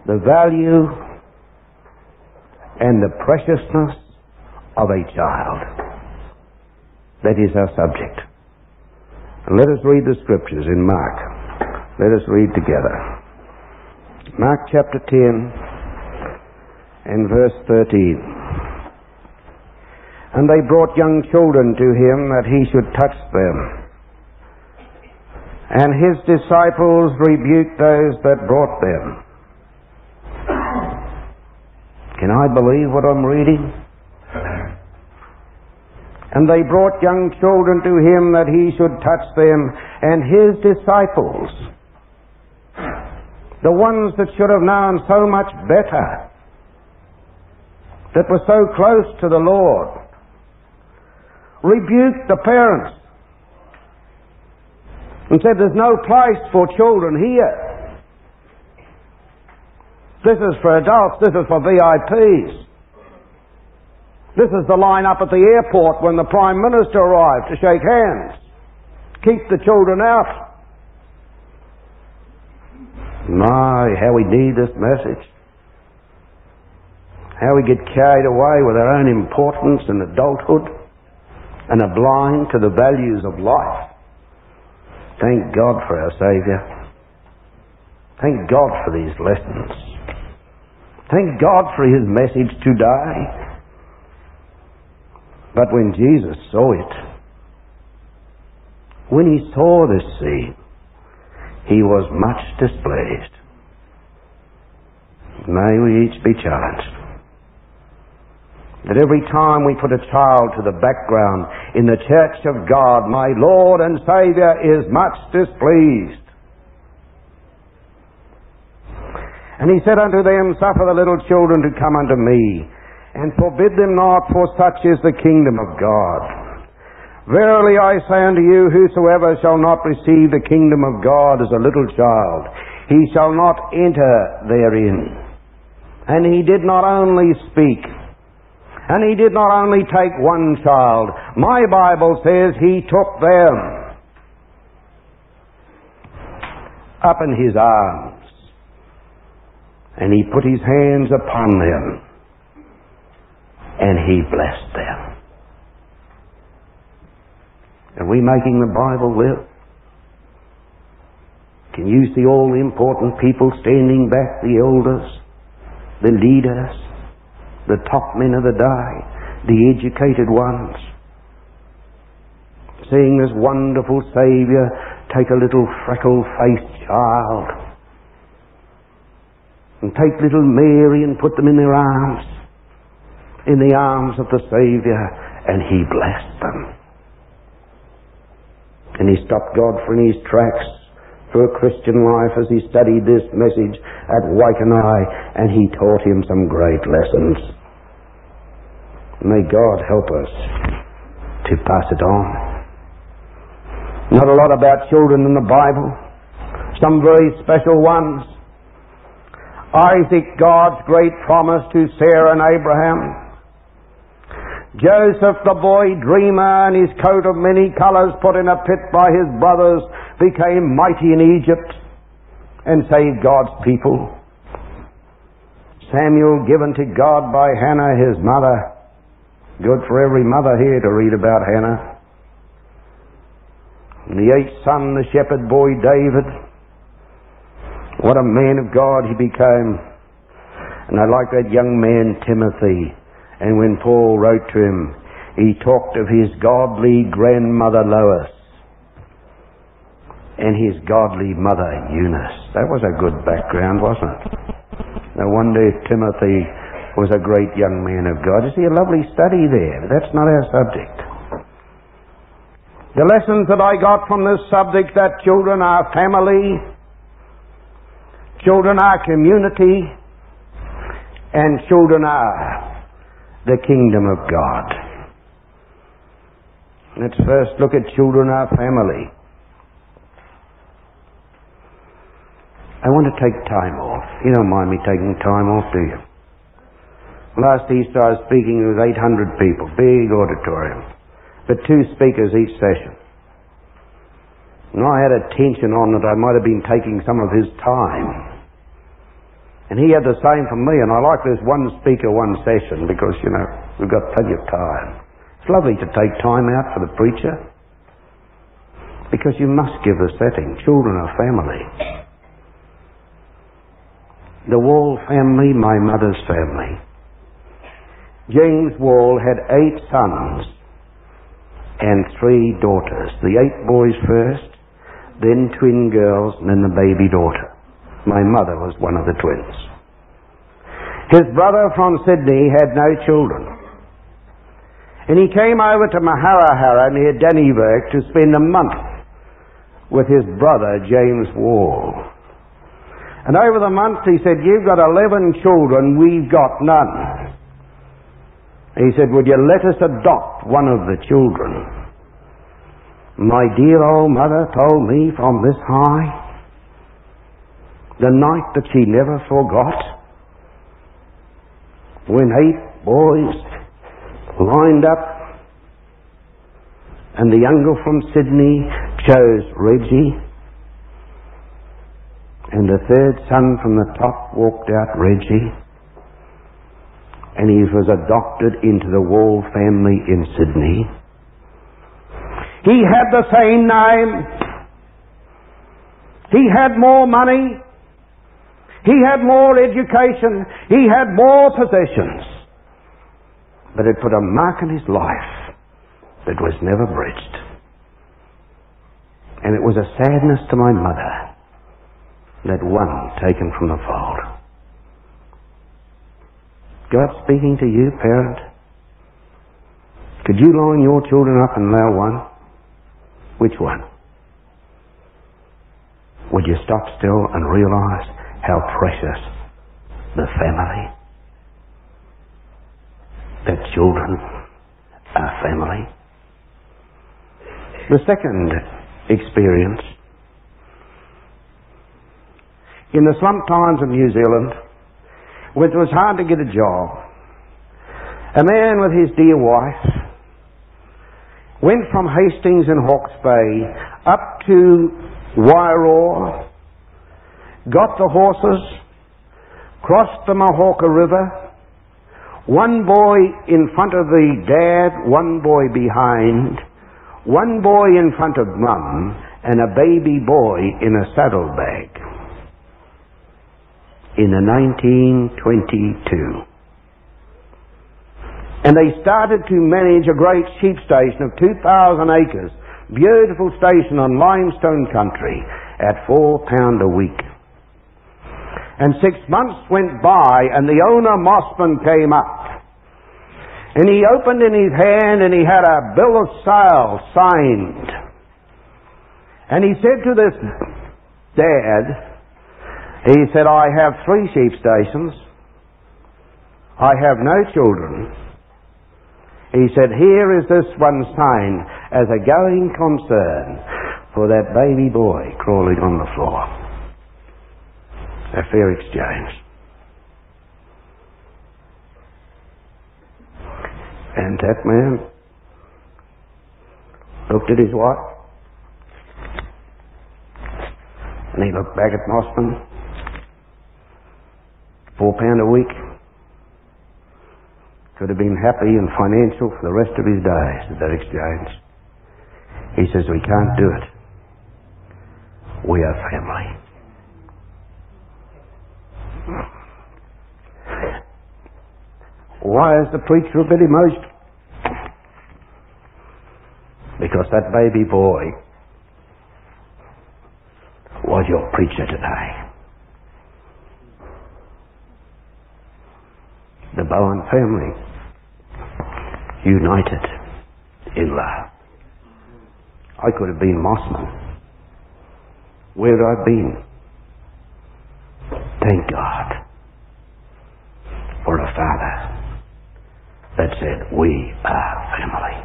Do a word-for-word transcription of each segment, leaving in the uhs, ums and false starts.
the value and the preciousness of a child. That is our subject. And let us read the scriptures in Mark. Let us read together. Mark chapter ten and verse thirteen. And they brought young children to him that he should touch them. And his disciples rebuked those that brought them. Can I believe what I'm reading? And they brought young children to him that he should touch them, and his disciples, the ones that should have known so much better, that were so close to the Lord, rebuked the parents and said, there's no place for children here. This is for adults, this is for V I Ps. This is the line up at the airport when the Prime Minister arrived to shake hands. Keep the children out. My, how we need this message. How we get carried away with our own importance and adulthood and are blind to the values of life. Thank God for our Saviour. Thank God for these lessons. Thank God for His message today. But when Jesus saw it, when He saw this scene, He was much displeased. May we each be challenged that every time we put a child to the background in the church of God, my Lord and Saviour is much displeased. And He said unto them, suffer the little children to come unto me, and forbid them not, for such is the kingdom of God. Verily I say unto you, whosoever shall not receive the kingdom of God as a little child, he shall not enter therein. And He did not only speak, and He did not only take one child. My Bible says He took them up in His arms, and He put His hands upon them, and He blessed them. Are we making the Bible live? Can you see all the important people standing back, the elders, the leaders, the top men of the day, the educated ones, seeing this wonderful Saviour take a little freckle-faced child and take little Mary and put them in their arms, in the arms of the Saviour, and He blessed them. And He stopped Godfrey in his tracks for a Christian life as he studied this message at Waikanae, and he taught him some great lessons. May God help us to pass it on. Not a lot about children in the Bible, some very special ones. Isaac, God's great promise to Sarah and Abraham. Joseph, the boy dreamer, and his coat of many colours, put in a pit by his brothers, became mighty in Egypt and saved God's people. Samuel, given to God by Hannah, his mother. Good for every mother here to read about Hannah. And the eighth son, the shepherd boy David. What a man of God he became. And I like that young man Timothy. And when Paul wrote to him, he talked of his godly grandmother Lois and his godly mother Eunice. That was a good background, wasn't it? No wonder Timothy was a great young man of God. You see, a lovely study there, but that's not our subject. The lessons that I got from this subject, that children are family, children are community, and children are the kingdom of God. Let's first look at children are family. I want to take time off. You don't mind me taking time off, do you? Last Easter I was speaking with eight hundred people, big auditorium, but two speakers each session. And I had a tension on that I might have been taking some of his time. And he had the same for me, and I like this one speaker, one session, because, you know, we've got plenty of time. It's lovely to take time out for the preacher, because you must give the setting. Children are family. The Wall family, my mother's family. James Wall had eight sons and three daughters. The eight boys first, then twin girls, and then the baby daughter. My mother was one of the twins. His brother from Sydney had no children. And he came over to Maharahara near Dannevirke to spend a month with his brother James Wall. And over the month he said, "You've got eleven children, we've got none." He said, "Would you let us adopt one of the children?" My dear old mother told me from this high, the night that she never forgot, when eight boys lined up and the younger from Sydney chose Reggie, and the third son from the top walked out Reggie, and he was adopted into the Wall family in Sydney. He had the same name. He had more money. He had more education. He had more possessions. But it put a mark in his life that was never bridged. And it was a sadness to my mother, that one taken from the fold. God speaking to you, parent. Could you line your children up and allow one? Which one? Would you stop still and realize how precious the family, that children are family? The second experience, in the slump times of New Zealand, when it was hard to get a job, a man with his dear wife went from Hastings in Hawke's Bay up to Wairoa, got the horses, crossed the Mahawka River, one boy in front of the dad, one boy behind, one boy in front of mum, and a baby boy in a saddlebag. In the nineteen twenty-two. And they started to manage a great sheep station of two thousand acres, beautiful station on limestone country, at four pound a week. And six months went by, and the owner, Mossman, came up. And he opened in his hand, and he had a bill of sale signed. And he said to this dad, he said, "I have three sheep stations. I have no children." He said, "Here is this one signed as a going concern for that baby boy crawling on the floor." A fair exchange. And that man looked at his wife, and he looked back at Mossman. Four pound a week. Could have been happy and financial for the rest of his days at that exchange. He says, "We can't do it. We are family." Why is the preacher a bit emotional? Because that baby boy was your preacher today. The Bowen family, united in love. I could have been Mossman. Where would I have been? Thank God for a father that said, "We are family."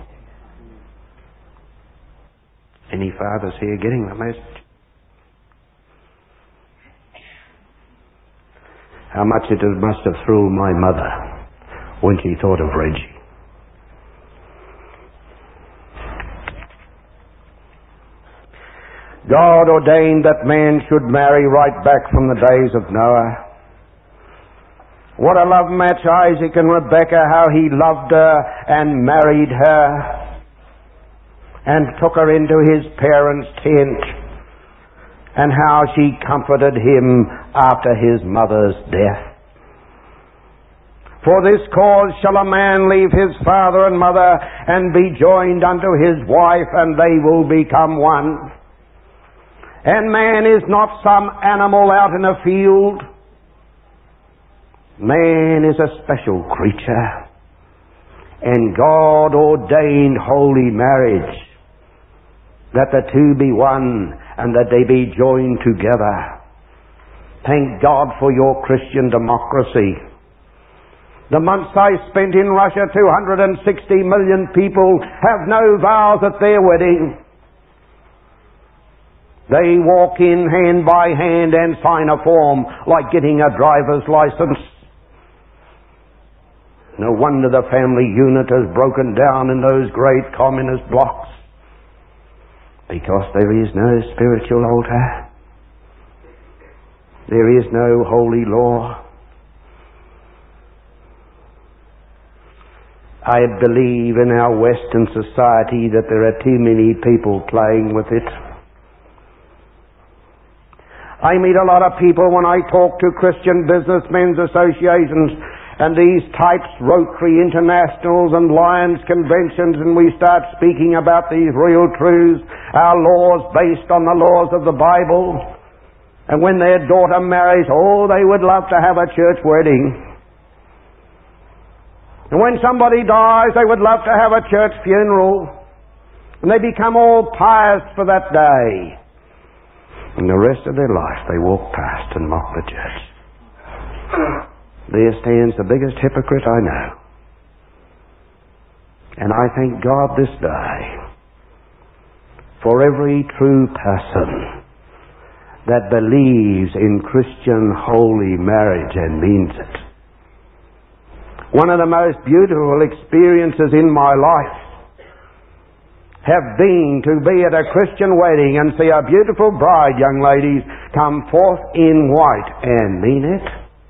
Any fathers here getting the message? How much it must have thrilled my mother when she thought of Reggie. God ordained that man should marry right back from the days of Noah. What a love match, Isaac and Rebekah, how he loved her and married her and took her into his parents' tent, and how she comforted him after his mother's death. For this cause shall a man leave his father and mother and be joined unto his wife, and they will become one. And man is not some animal out in a field. Man is a special creature, and God ordained holy marriage, that the two be one and that they be joined together. Thank God for your Christian democracy. The months I spent in Russia, two hundred sixty million people have no vows at their wedding. They walk in hand by hand and sign a form like getting a driver's license. No wonder the family unit has broken down in those great communist blocks, because there is no spiritual altar. There is no holy law. I believe in our Western society that there are too many people playing with it. I meet a lot of people when I talk to Christian businessmen's associations and these types, Rotary Internationals and Lions Conventions, and we start speaking about these real truths, our laws based on the laws of the Bible. And when their daughter marries, oh, they would love to have a church wedding. And when somebody dies, they would love to have a church funeral. And they become all pious for that day. And the rest of their life they walk past and mock the church. There stands the biggest hypocrite I know. And I thank God this day for every true person that believes in Christian holy marriage and means it. One of the most beautiful experiences in my life have been to be at a Christian wedding and see a beautiful bride, young ladies, come forth in white and mean it.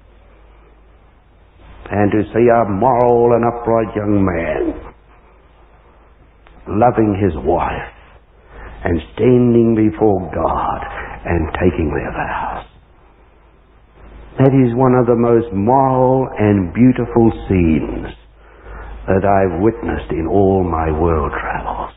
And to see a moral and upright young man loving his wife and standing before God and taking their vows. That is one of the most moral and beautiful scenes that I've witnessed in all my world travels.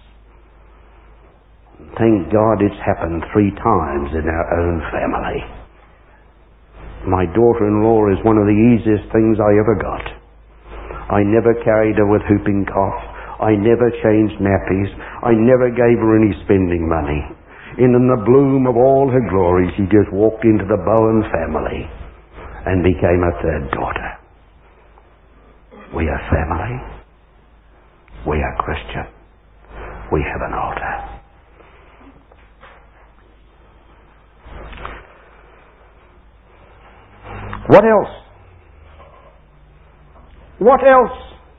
Thank God it's happened three times in our own family. My daughter-in-law is one of the easiest things I ever got. I never carried her with whooping cough. I never changed nappies. I never gave her any spending money. And in the bloom of all her glory, she just walked into the Bowen family and became a third daughter. We are family. We are Christian. We have an altar. What else? What else?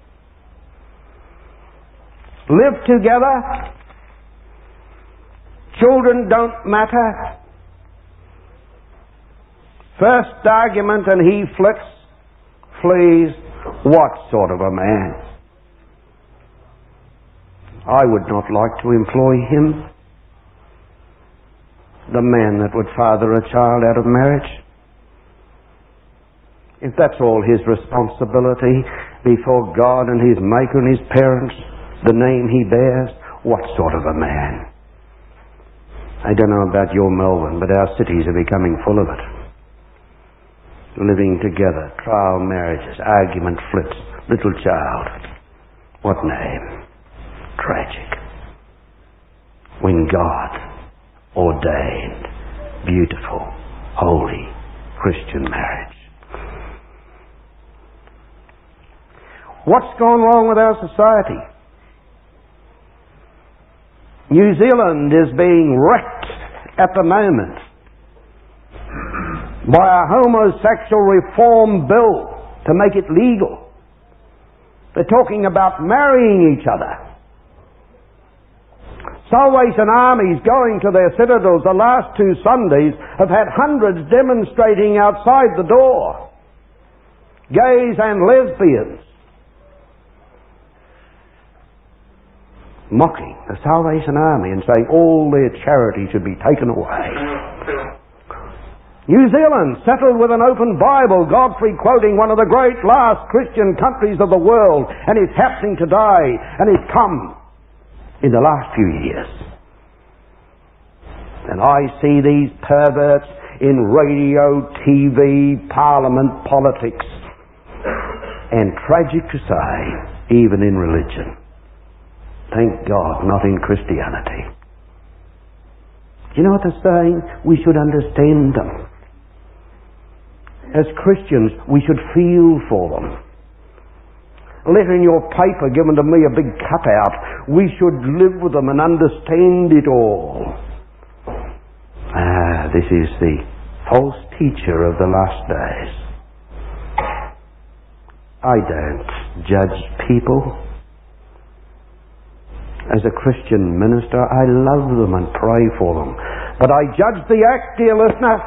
Live together. Children don't matter. First argument and he flips, flees. What sort of a man? I would not like to employ him. The man that would father a child out of marriage. If that's all his responsibility before God and his Maker and his parents, the name he bears, what sort of a man? I don't know about your Melbourne, but our cities are becoming full of it. Living together, trial marriages, argument flips, little child. What name? Tragic. When God ordained beautiful, holy, Christian marriage. What's gone wrong with our society? New Zealand is being wrecked at the moment by a homosexual reform bill to make it legal. They're talking about marrying each other. Salvation Armies going to their citadels the last two Sundays have had hundreds demonstrating outside the door. gays and lesbians, mocking the Salvation Army and saying all their charity should be taken away. New Zealand settled with an open Bible, Godfrey quoting one of the great last Christian countries of the world, and it's happening today, and it's come in the last few years. And I see these perverts in radio, T V, parliament, politics, and tragic to say, even in religion. Thank God, not in Christianity. Do you know what they're saying? We should understand them. As Christians, we should feel for them. A letter in your paper given to me, a big cutout. We should live with them and understand it all. Ah, this is the false teacher of the last days. I don't judge people. As a Christian minister, I love them and pray for them. But I judge the act, dear listener.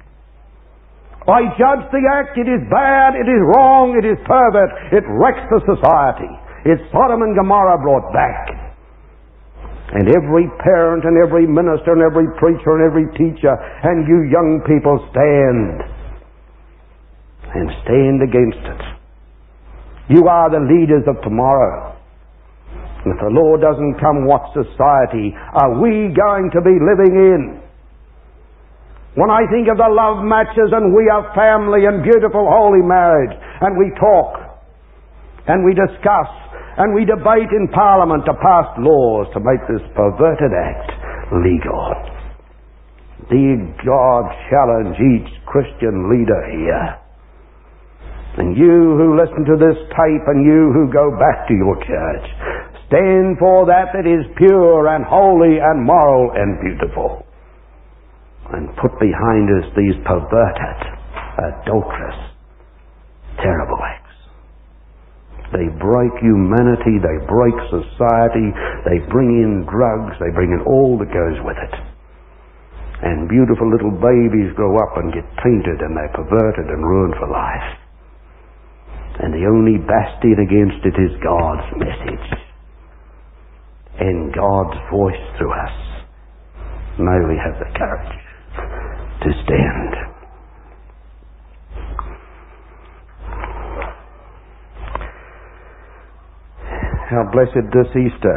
I judge the act. It is bad, it is wrong, it is pervert, it wrecks the society. It's Sodom and Gomorrah brought back. And every parent and every minister and every preacher and every teacher and you young people stand. And stand against it. You are the leaders of tomorrow. And if the Lord doesn't come, what society are we going to be living in? When I think of the love matches and we are family and beautiful holy marriage, and we talk, and we discuss, and we debate in Parliament to pass laws to make this perverted act legal. Dear God, challenge each Christian leader here. And you who listen to this tape and you who go back to your church, stand for that that is pure and holy and moral and beautiful. And put behind us these perverted, adulterous, terrible acts. They break humanity, they break society, they bring in drugs, they bring in all that goes with it. And beautiful little babies grow up and get tainted and they're perverted and ruined for life. And the only bastion against it is God's message and God's voice through us. May we have the courage to stand. How blessed this Easter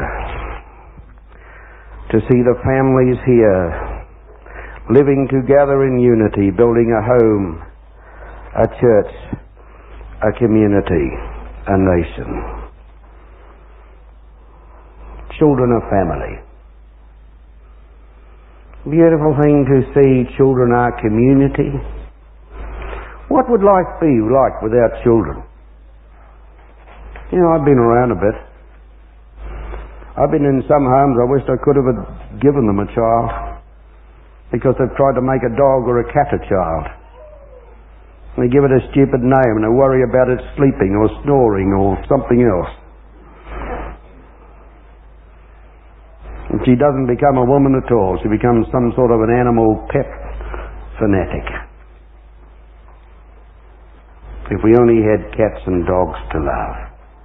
to see the families here living together in unity, building a home, a church, a community, a nation. Children of family. Beautiful thing to see children are community. What would life be like without children? You know, I've been around a bit. I've been in some homes I wished I could have given them a child because they've tried to make a dog or a cat a child. They give it a stupid name and they worry about it sleeping or snoring or something else. And she doesn't become a woman at all. She becomes some sort of an animal pet fanatic. If we only had cats and dogs to love.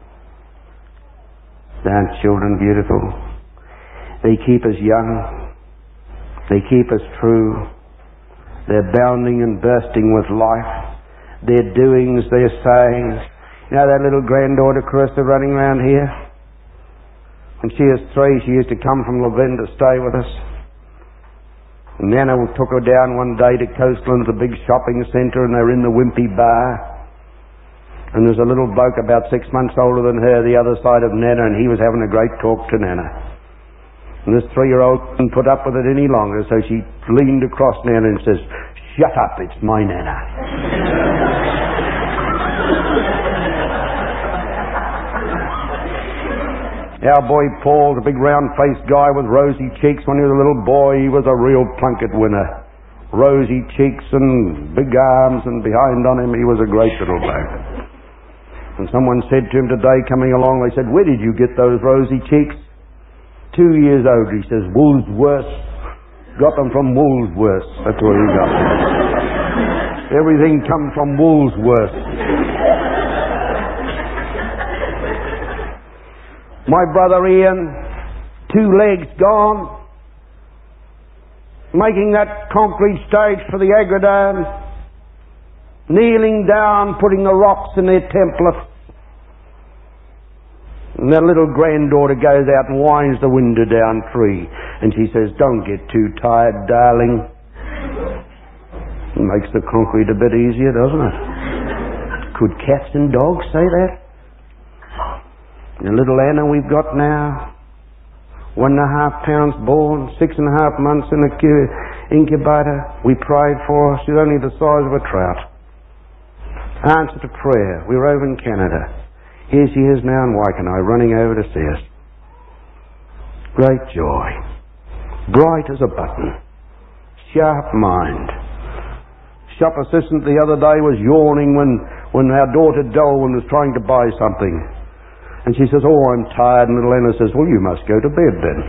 Aren't children beautiful? They keep us young. They keep us true. They're bounding and bursting with life. Their doings, their sayings. You know that little granddaughter Carissa running around here? When she was three, she used to come from Levin to stay with us. And Nana took her down one day to Coastland, the big shopping centre, and they were in the Wimpy Bar. And there's a little bloke about six months older than her, the other side of Nana, and he was having a great talk to Nana. And this three-year-old couldn't put up with it any longer, so she leaned across Nana and says, "Shut up, it's my Nana." Our boy Paul, the big round-faced guy with rosy cheeks, when he was a little boy, he was a real Plunket winner. Rosy cheeks and big arms, and behind on him he was a great little bloke. And someone said to him today, coming along, they said, "Where did you get those rosy cheeks?" Two years old, he says, "Woolsworth. Got them from Woolsworth." That's where he got them. Everything comes from Woolsworth. My brother Ian, two legs gone, making that concrete stage for the Agrodome, kneeling down, putting the rocks in their template. And their little granddaughter goes out and winds the window down free, and she says, "Don't get too tired, darling." It makes the concrete a bit easier, doesn't it? Could cats and dogs say that? The little Anna we've got now, one and a half pounds born, six and a half months in the incubator. We prayed for her. She's only the size of a trout. Answer to prayer. We were over in Canada. Here she is now in Waikanae, running over to see us. Great joy. Bright as a button. Sharp mind. Shop assistant the other day was yawning when, when our daughter Dolwyn was trying to buy something. And she says, "Oh, I'm tired." And little Anna says, "Well, you must go to bed then."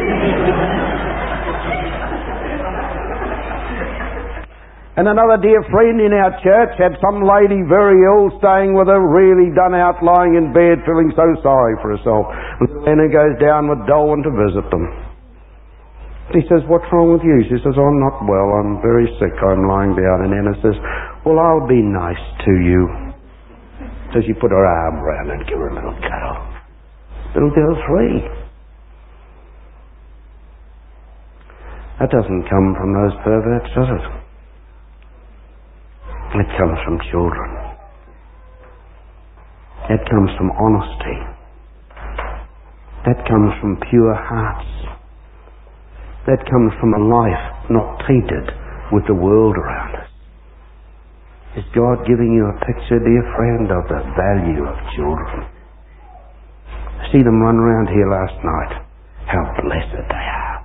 And another dear friend in our church had some lady very ill staying with her, really done out, lying in bed, feeling so sorry for herself. Little Anna goes down with Dolwyn to visit them. He says, "What's wrong with you?" She says, "Oh, I'm not well. I'm very sick. I'm lying down." And Anna says, "Well, I'll be nice to you." So she put her arm around her and gave her a little cuddle. Little girl three. That doesn't come from those perverts, does it? It comes from children. That comes from honesty. That comes from pure hearts. That comes from a life not tainted with the world around us. Is God giving you a picture, dear friend, of the value of children? See them run around here last night. How blessed they are.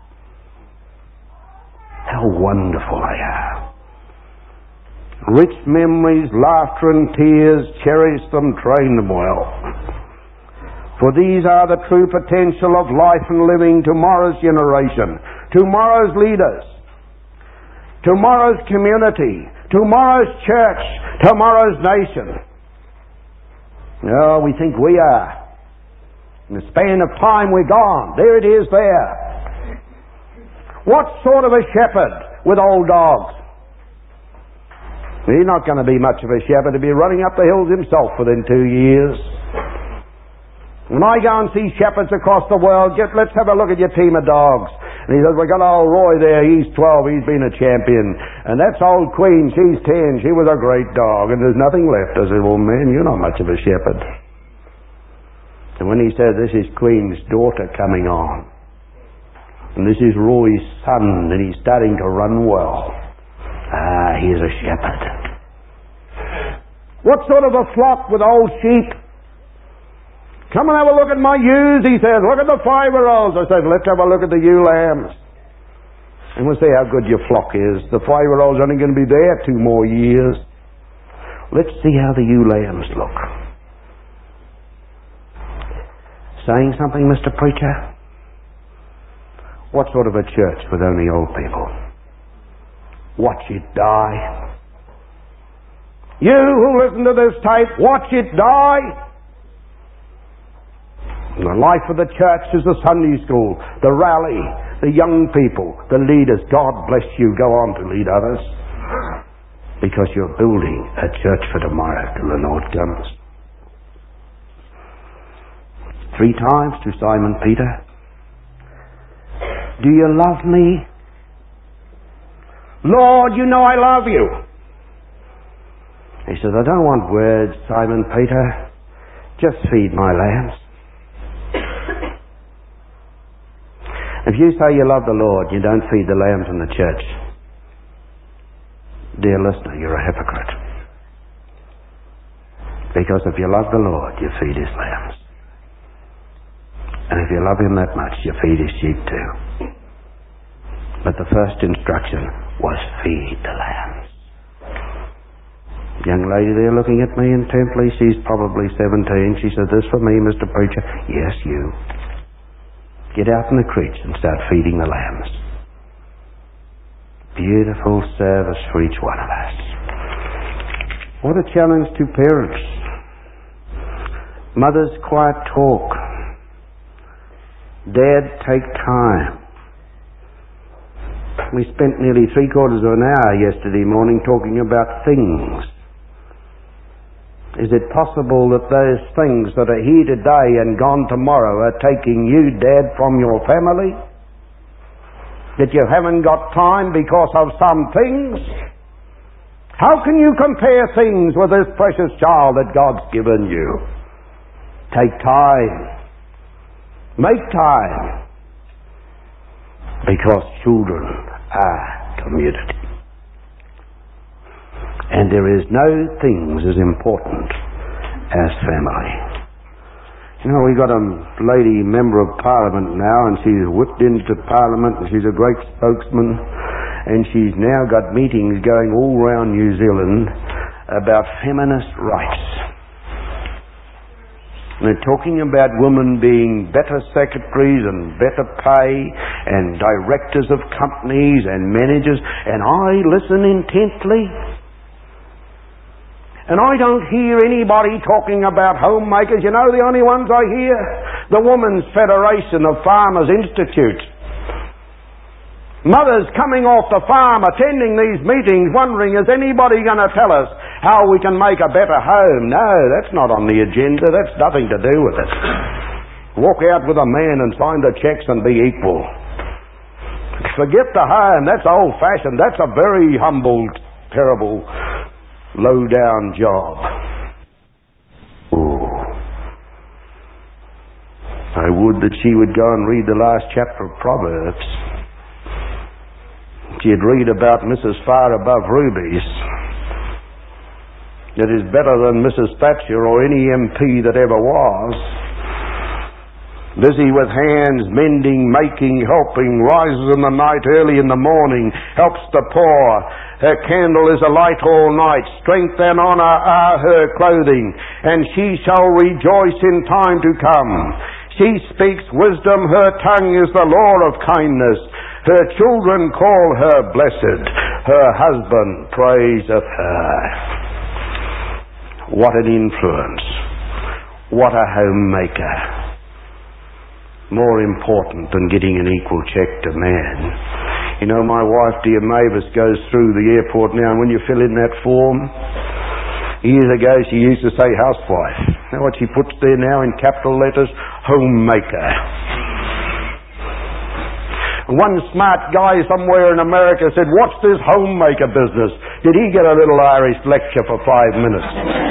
How wonderful they are. Rich memories, laughter and tears, cherish them, train them well. For these are the true potential of life and living tomorrow's generation, tomorrow's leaders, tomorrow's community, tomorrow's church, tomorrow's nation. No, we think we are. In the span of time we're gone. There it is there. What sort of a shepherd with old dogs? He's not going to be much of a shepherd. He'll be running up the hills himself within two years. When I go and see shepherds across the world, get, let's have a look at your team of dogs. And he says, "We've got old Roy there, he's twelve, he's been a champion. And that's old Queen, she's ten, she was a great dog, and there's nothing left." I said, "Well, man, you're not much of a shepherd." And when he said, "This is Queen's daughter coming on, and this is Roy's son, and he's starting to run well," ah, he's a shepherd. What sort of a flock with old sheep? "Come and have a look at my ewes," he says. "Look at the five-year-olds." I said, "Let's have a look at the ewe lambs. And we'll see how good your flock is. The five-year-old's only going to be there two more years. Let's see how the ewe lambs look." Saying something, Mister Preacher? What sort of a church with only old people? Watch it die. You who listen to this tape, watch it die. And the life of the church is the Sunday school, the rally, the young people, the leaders. God bless you. Go on to lead others. Because you're building a church for tomorrow till the Lord comes. Three times to Simon Peter. "Do you love me?" "Lord, you know I love you." He says, "I don't want words, Simon Peter. Just feed my lambs." If you say you love the Lord, you don't feed the lambs in the church, dear listener, you're a hypocrite. Because if you love the Lord, you feed his lambs. And if you love him that much, you feed his sheep too. But the first instruction was feed the lambs. Young lady there looking at me intently, she's probably seventeen. She said, "This for me, Mister Preacher?" "Yes, you. Get out in the creeks and start feeding the lambs." Beautiful service for each one of us. What a challenge to parents. Mothers, quiet talk. Dad, take time. We spent nearly three quarters of an hour yesterday morning talking about things. Is it possible that those things that are here today and gone tomorrow are taking you, Dad, from your family? That you haven't got time because of some things? How can you compare things with this precious child that God's given you? Take time. Make time. Because children are community. And there is no things as important as family. You know, we've got a lady member of Parliament now, and she's whipped into Parliament, and she's a great spokesman, and she's now got meetings going all around New Zealand about feminist rights. And they're talking about women being better secretaries and better pay and directors of companies and managers, and I listen intently. And I don't hear anybody talking about homemakers. You know the only ones I hear? The Women's Federation of Farmers Institute. Mothers coming off the farm, attending these meetings, wondering, is anybody going to tell us how we can make a better home? No, that's not on the agenda. That's nothing to do with it. Walk out with a man and sign the checks and be equal. Forget the home. That's old-fashioned. That's a very humble, terrible, low-down job. Ooh. I would that she would go and read the last chapter of Proverbs. She'd read about Missus Far Above Rubies. That is better than Missus Thatcher or any M P that ever was. Busy with hands, mending, making, helping, rises in the night, early in the morning, helps the poor. Her candle is a light all night. Strength and honour are her clothing, and she shall rejoice in time to come. She speaks wisdom, her tongue is the law of kindness. Her children call her blessed, her husband praiseth her. What an influence. What a homemaker. More important than getting an equal check to man. You know, my wife, dear Mavis, goes through the airport now, and when you fill in that form, years ago she used to say housewife. Now what she puts there now in capital letters, homemaker. One smart guy somewhere in America said, what's this homemaker business? Did he get a little Irish lecture for five minutes?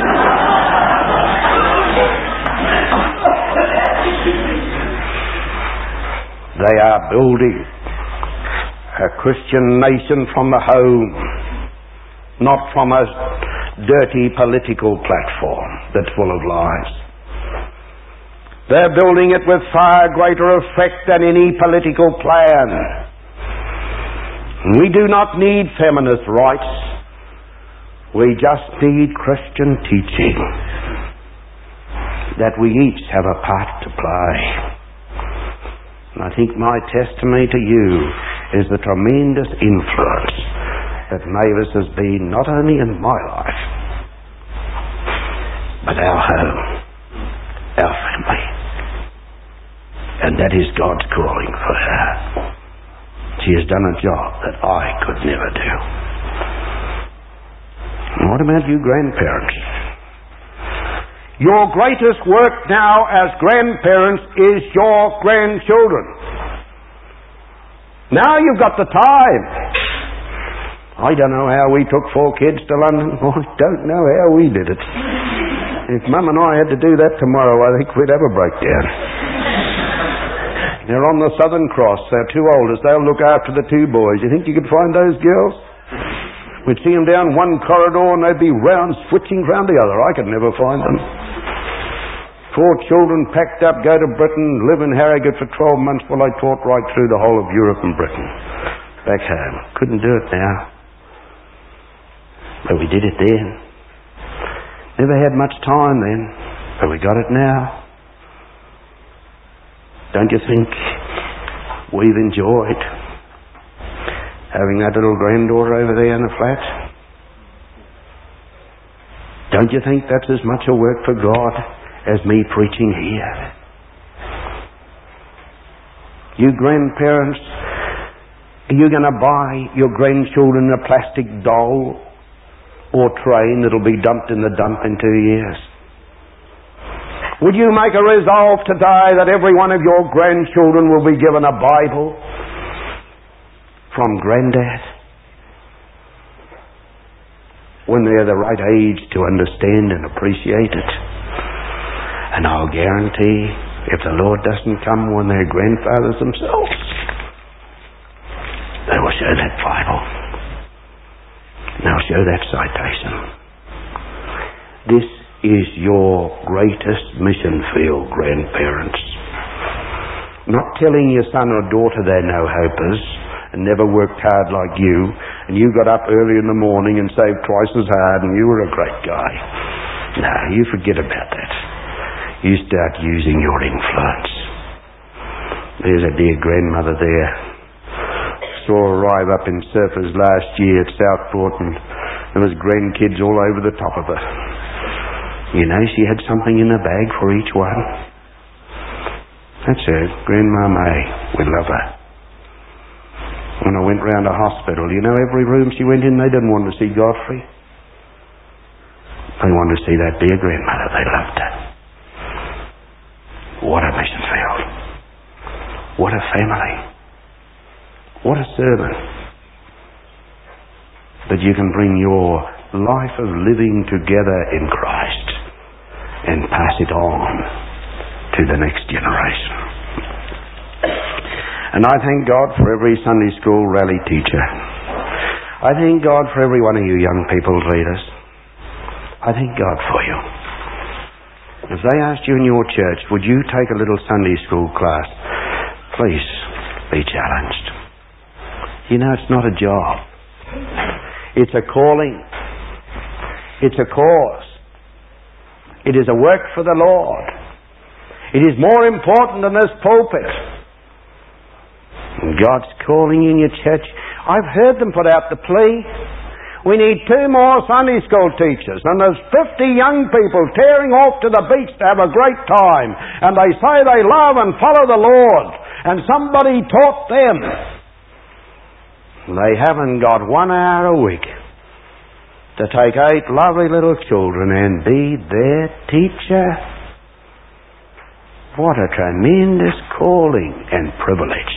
They are building a Christian nation from the home, not from a dirty political platform that's full of lies. They're building it with far greater effect than any political plan. We do not need feminist rights. We just need Christian teaching that we each have a part to play. And I think my testimony to you is the tremendous influence that Mavis has been not only in my life, but our home, our family. And that is God's calling for her. She has done a job that I could never do. And what about you grandparents? Your greatest work now as grandparents is your grandchildren. Now you've got the time. I don't know how we took four kids to London. I don't know how we did it. If Mum and I had to do that tomorrow, I think we'd have a breakdown. They're on the Southern Cross. They're two oldest. They'll look after the two boys. You think you could find those girls? We'd see them down one corridor and they'd be round, switching round the other. I could never find them. Four children packed up, go to Britain, live in Harrogate for twelve months while I taught right through the whole of Europe and Britain. Back home. Couldn't do it now. But we did it then. Never had much time then, but we got it now. Don't you think we've enjoyed having that little granddaughter over there in the flat? Don't you think that's as much a work for God as me preaching here? You grandparents, are you going to buy your grandchildren a plastic doll or train that'll be dumped in the dump in two years? Would you make a resolve today that every one of your grandchildren will be given a Bible from Granddad when they're the right age to understand and appreciate it? And I'll guarantee, if the Lord doesn't come when they're grandfathers themselves, they will show that Bible. They'll show that citation. This is your greatest mission field, grandparents. Not telling your son or daughter they're no hopers and never worked hard like you, and you got up early in the morning and saved twice as hard and you were a great guy. No, you forget about that. You start using your influence. There's a dear grandmother there. Saw her arrive up in Surfers last year at Southport, and there was grandkids all over the top of her. You know, she had something in her bag for each one. That's her, Grandma May. We love her. When I went round a hospital, you know, every room she went in, they didn't want to see Godfrey. They wanted to see that dear grandmother. They loved her. What a mission field. What a family. What a sermon. That you can bring your life of living together in Christ and pass it on to the next generation. And I thank God for every Sunday school rally teacher. I thank God for every one of you young people leaders. I thank God for you. If they asked you in your church, would you take a little Sunday school class? Please be challenged. You know, it's not a job. It's a calling. It's a cause. It is a work for the Lord. It is more important than this pulpit. God's calling in your church. I've heard them put out the plea. We need two more Sunday school teachers. And there's fifty young people tearing off to the beach to have a great time. And they say they love and follow the Lord. And somebody taught them. They haven't got one hour a week to take eight lovely little children and be their teacher. What a tremendous calling and privilege.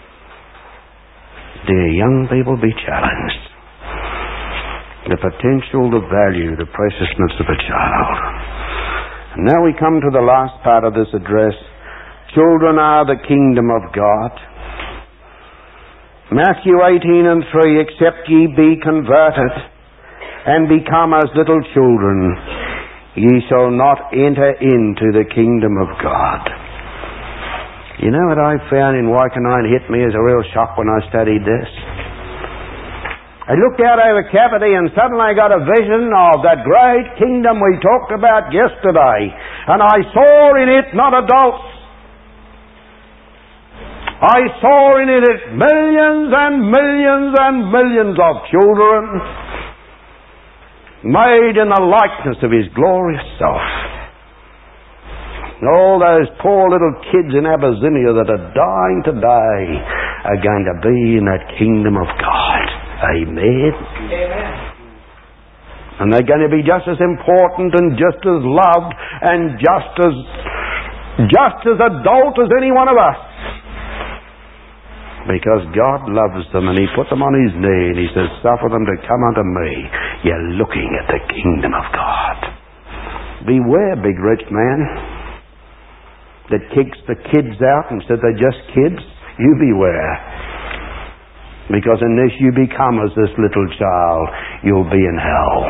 Dear young people, be challenged. The potential, the value, the preciousness of a child. And now we come to the last part of this address. Children are the kingdom of God. Matthew eighteen and three, except ye be converted and become as little children, ye shall not enter into the kingdom of God. You know what I found in Waikanae hit me as a real shock when I studied this? I looked out over Kapiti and suddenly I got a vision of that great kingdom we talked about yesterday. And I saw in it not adults. I saw in it millions and millions and millions of children made in the likeness of His glorious self. All those poor little kids in Abyssinia that are dying today are going to be in that kingdom of God. Amen. Amen. And they're going to be just as important and just as loved and just as just as adult as any one of us. Because God loves them and He put them on His knee and He says, suffer them to come unto me. You're looking at the kingdom of God. Beware, big rich man that kicks the kids out and said they're just kids. You beware. Because unless you become as this little child, you'll be in hell.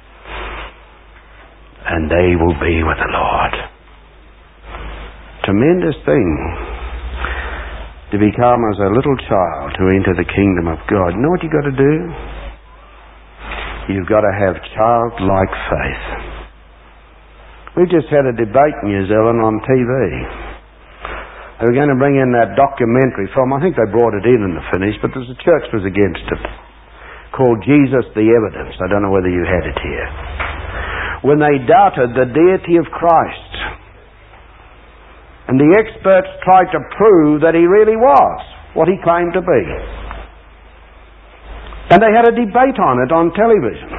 And they will be with the Lord. Tremendous thing to become as a little child to enter the kingdom of God. You know what you've got to do? You've got to have childlike faith. We just had a debate in New Zealand on T V. They were going to bring in that documentary film. I think they brought it in and finished, but there's a church was against it, called Jesus the Evidence. I don't know whether you had it here. When they doubted the deity of Christ. And the experts tried to prove that he really was what he claimed to be. And they had a debate on it on television.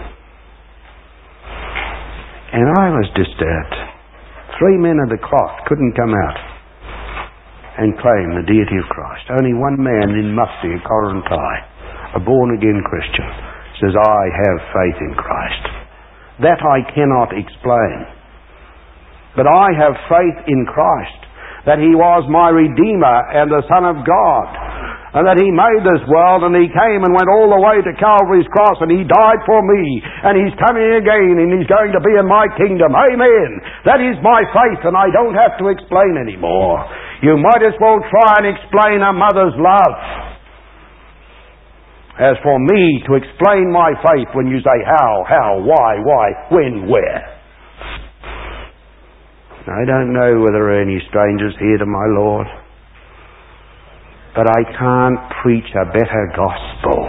And I was disturbed. Three men of the cloth couldn't come out and claim the deity of Christ. Only one man in mufti, a collar and tie, a born-again Christian, says, I have faith in Christ. That I cannot explain. But I have faith in Christ, that he was my Redeemer and the Son of God, and that he made this world, and he came and went all the way to Calvary's cross, and he died for me, and he's coming again, and he's going to be in my kingdom. Amen. That is my faith, and I don't have to explain anymore. You might as well try and explain a mother's love as for me to explain my faith when you say how, how, why, why, when, where. I don't know whether there are any strangers here to my Lord, but I can't preach a better gospel.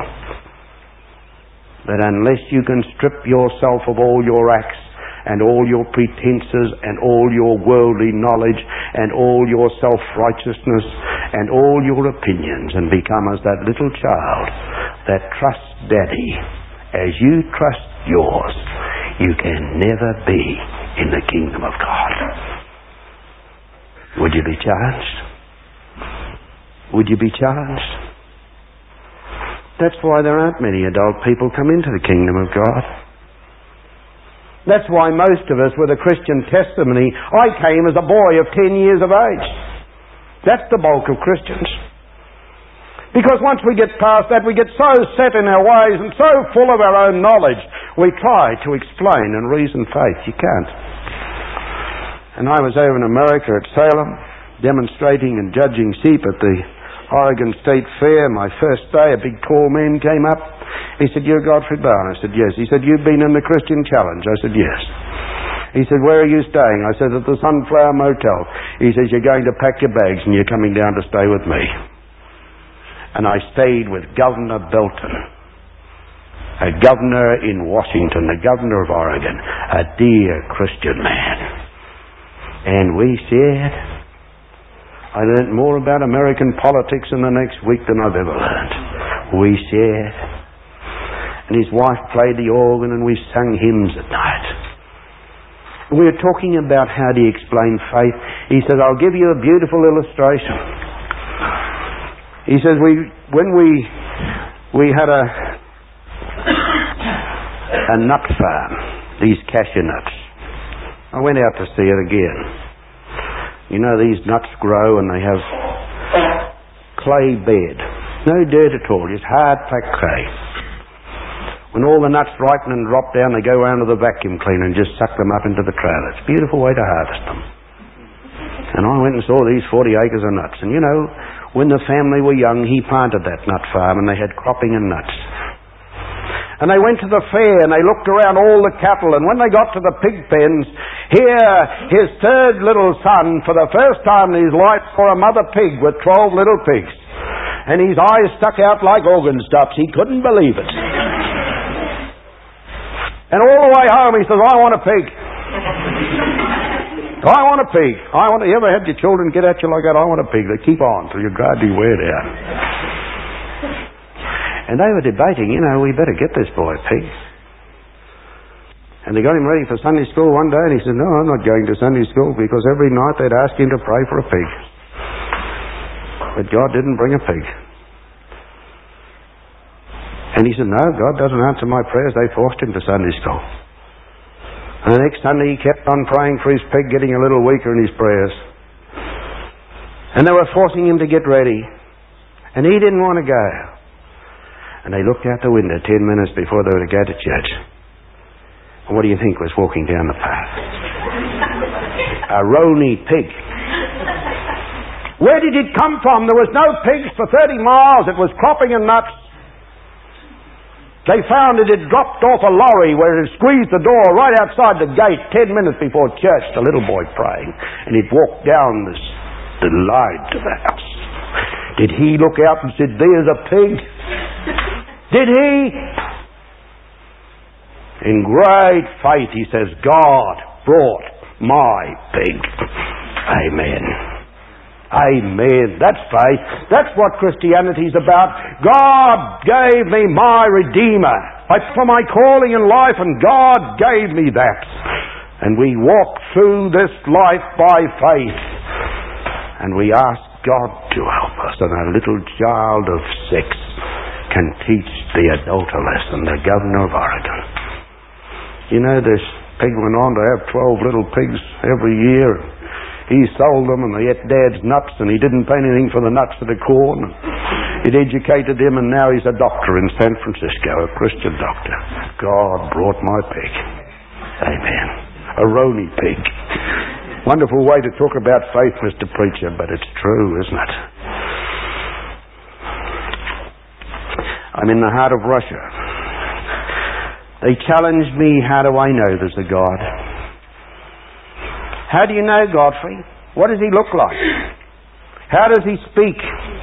That unless you can strip yourself of all your acts and all your pretenses and all your worldly knowledge and all your self-righteousness and all your opinions and become as that little child that trusts Daddy as you trust yours, you can never be in the kingdom of God. Would you be challenged? Would you be challenged? That's why there aren't many adult people come into the kingdom of God. That's why most of us with a Christian testimony, I came as a boy of ten years of age. That's the bulk of Christians. Because once we get past that, we get so set in our ways and so full of our own knowledge, we try to explain and reason faith. You can't. And I was over in America at Salem, demonstrating and judging sheep at the Oregon State Fair. My first day, a big tall man came up. He said, "You're Godfrey Bowen?" I said, "Yes." He said, "You've been in the Christian Challenge?" I said, "Yes." He said, "Where are you staying?" I said, "At the Sunflower Motel." He says, "You're going to pack your bags and you're coming down to stay with me." And I stayed with Governor Belton, a governor in Washington, the governor of Oregon, a dear Christian man. And we shared. I learned more about American politics in the next week than I've ever learned. We shared. And his wife played the organ and we sang hymns at night. We were talking about how do you explain faith. He said, "I'll give you a beautiful illustration." He says, we when we we had a a nut farm, these cashew nuts. I went out to see it again. You know, these nuts grow and they have clay bed. No dirt at all, just hard packed clay. When all the nuts ripen and drop down, they go around to the vacuum cleaner and just suck them up into the trailer. It's a beautiful way to harvest them. And I went and saw these forty acres of nuts. And you know, when the family were young, he planted that nut farm and they had cropping and nuts. And they went to the fair and they looked around all the cattle, and when they got to the pig pens, here his third little son, for the first time in his life, saw a mother pig with twelve little pigs. And his eyes stuck out like organ stops. He couldn't believe it. And all the way home he says, "I want a pig. I want a pig. I want." You ever had your children get at you like that? "I want a pig." They keep on till you gradually wear down. And they were debating, you know, we better get this boy a pig. And they got him ready for Sunday school one day, and he said, "No, I'm not going to Sunday school," because every night they'd ask him to pray for a pig. But God didn't bring a pig. And he said, "No, God doesn't answer my prayers." They forced him to Sunday school. And the next Sunday he kept on praying for his pig, getting a little weaker in his prayers. And they were forcing him to get ready. And he didn't want to go. And they looked out the window ten minutes before they were to go to church. And what do you think was walking down the path? A roly pig. Where did it come from? There was no pigs for thirty miles. It was cropping and nuts. They found it had dropped off a lorry where it had squeezed the door right outside the gate ten minutes before church, the little boy praying. And he'd walked down this, the line to the house. Did he look out and said, "There's a pig"? Did he? In great faith he says, "God brought my pig." Amen. Amen. That's faith. That's what Christianity's about. God gave me my Redeemer for my calling in life, and God gave me that. And we walk through this life by faith, and we ask God to help us. And a little child of six can teach the adulteress and the governor of Oregon. You know, this pig went on to have twelve little pigs every year. He sold them, and they ate Dad's nuts, and he didn't pay anything for the nuts or the corn. It educated him, and now he's a doctor in San Francisco, a Christian doctor. God brought my pig. Amen. A Roni pig. Wonderful way to talk about faith, Mister Preacher, but it's true, isn't it? I'm in the heart of Russia. They challenged me, how do I know there's a God? How do you know, Godfrey? What does he look like? How does he speak?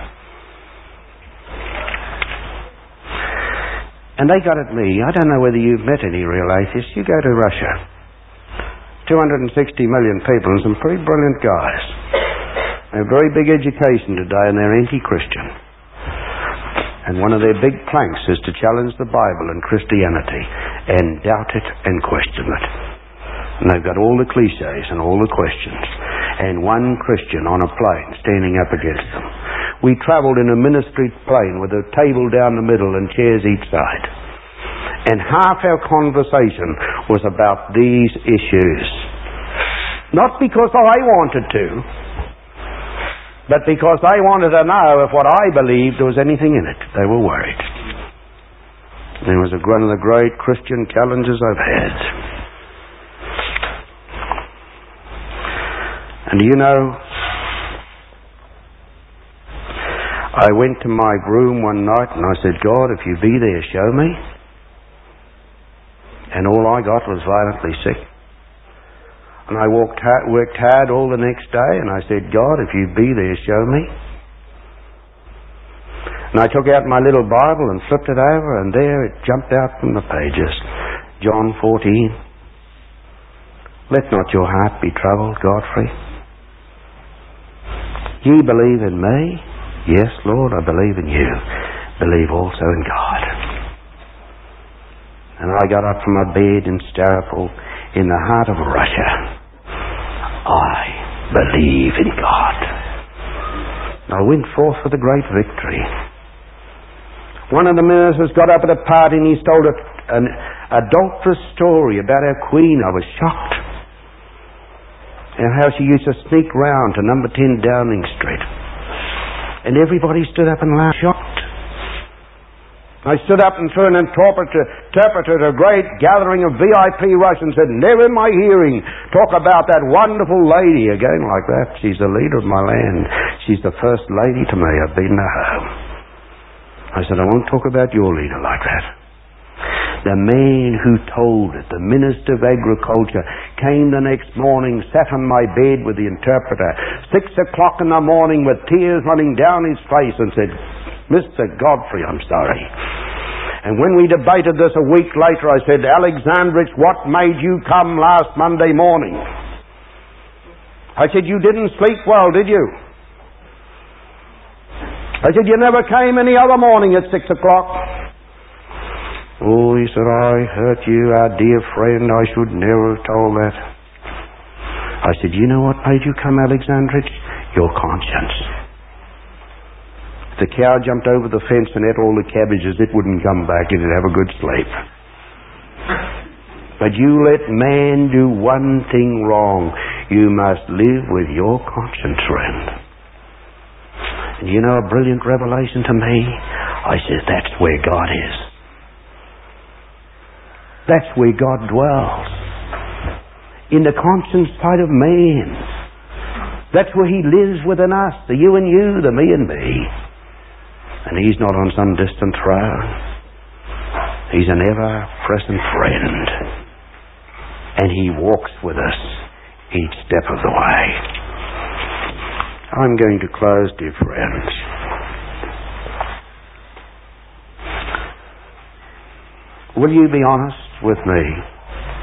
And they got at me. I don't know whether you've met any real atheists. You go to Russia. two hundred sixty million people and some pretty brilliant guys. They have very big education today, and they're anti-Christian. And one of their big planks is to challenge the Bible and Christianity and doubt it and question it. And they've got all the cliches and all the questions. And one Christian on a plane standing up against them. We travelled in a ministry plane with a table down the middle and chairs each side. And half our conversation was about these issues. Not because I wanted to, but because they wanted to know if what I believed there was anything in it. They were worried. And it was one of the great Christian challenges I've had. And you know, I went to my room one night and I said, God, if you be there, show me. And all I got was violently sick. And I walked hard, worked hard all the next day, and I said, God, if you be there, show me. And I took out my little Bible and flipped it over, and there it jumped out from the pages. John fourteen. Let not your heart be troubled, Godfrey. Ye believe in me? Yes, Lord, I believe in you. Believe also in God. And I got up from my bed in Stavropol in the heart of Russia. I believe in God. I went forth with a great victory. One of the ministers got up at a party and he told a, an adulterous story about our Queen. I was shocked. And how she used to sneak round to number ten Downing Street. And everybody stood up and laughed, shocked. I stood up and threw an interpreter, interpreter to a great gathering of V I P Russians and said, never in my hearing talk about that wonderful lady again like that. She's the leader of my land. She's the first lady to me. I've been to her. I said, I won't talk about your leader like that. The man who told it, the Minister of Agriculture, came the next morning, sat on my bed with the interpreter, six o'clock in the morning with tears running down his face and said, Mister Godfrey, I'm sorry. And when we debated this a week later, I said, Alexandrich, what made you come last Monday morning? I said, you didn't sleep well, did you? I said, you never came any other morning at six o'clock. Oh, he said, I hurt you, our dear friend. I should never have told that. I said, you know what made you come, Alexandrich? Your conscience. If the cow jumped over the fence and ate all the cabbages, it wouldn't come back. It'd have a good sleep. But you let man do one thing wrong. You must live with your conscience, friend. And you know a brilliant revelation to me? I said, that's where God is. That's where God dwells. In the conscience side of man. That's where he lives within us. The you and you, the me and me. And he's not on some distant throne. He's an ever-present friend. And he walks with us each step of the way. I'm going to close, dear friends. Will you be honest with me?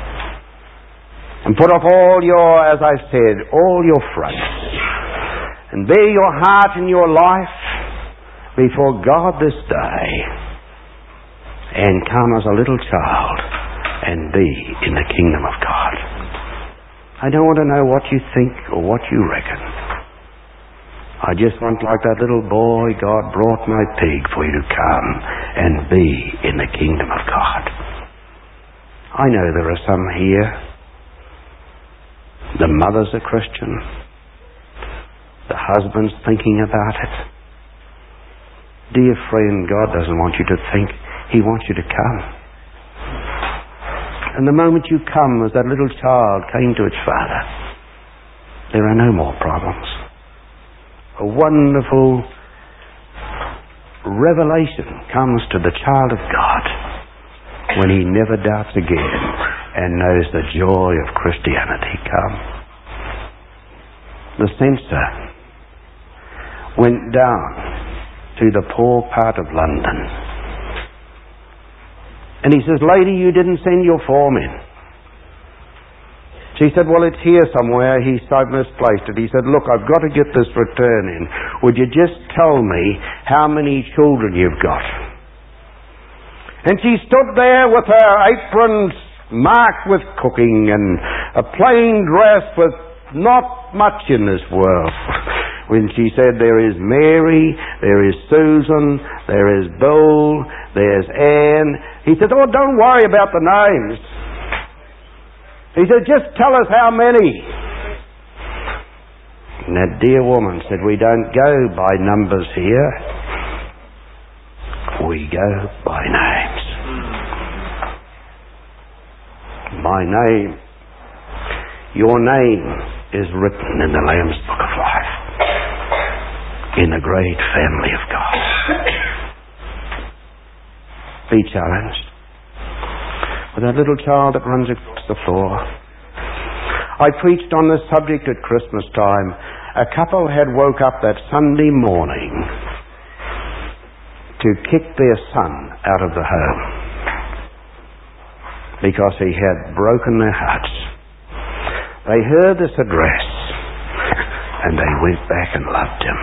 And put off all your, as I said, all your fronts. and bare your heart and your life before God this day and come as a little child and be in the kingdom of God. I don't want to know what you think or what you reckon. I just want, like that little boy, God brought my pig for you to come and be in the kingdom of God. I know there are some here. The mother's a Christian. The husband's thinking about it. Dear friend, God doesn't want you to think. He wants you to come. And the moment you come, as that little child came to its father, there are no more problems. A wonderful revelation comes to the child of God when he never doubts again and knows the joy of Christianity come. The censor went down to the poor part of London, and he says, "Lady, you didn't send your form in." She said, "Well, it's here somewhere." He said, misplaced it. He said, "Look, I've got to get this return in. Would you just tell me how many children you've got?" And she stood there with her apron marked with cooking and a plain dress with not much in this world. When she said, "There is Mary, there is Susan, there is Bill, there's Anne." He said, "Oh, don't worry about the names." He said, "Just tell us how many." And that dear woman said, "We don't go by numbers here. We go by names. My name, your name is written in the Lamb's Book of Life, in the great family of God." Be challenged with that little child that runs across the floor. I preached on this subject at Christmas time. A couple had woke up that Sunday morning to kick their son out of the home because he had broken their hearts. They heard this address and they went back and loved him.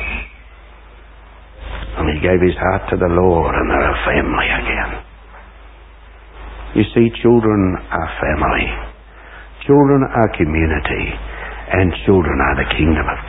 And he gave his heart to the Lord, and they're a family again. You see, children are family. Children are community. And children are the kingdom of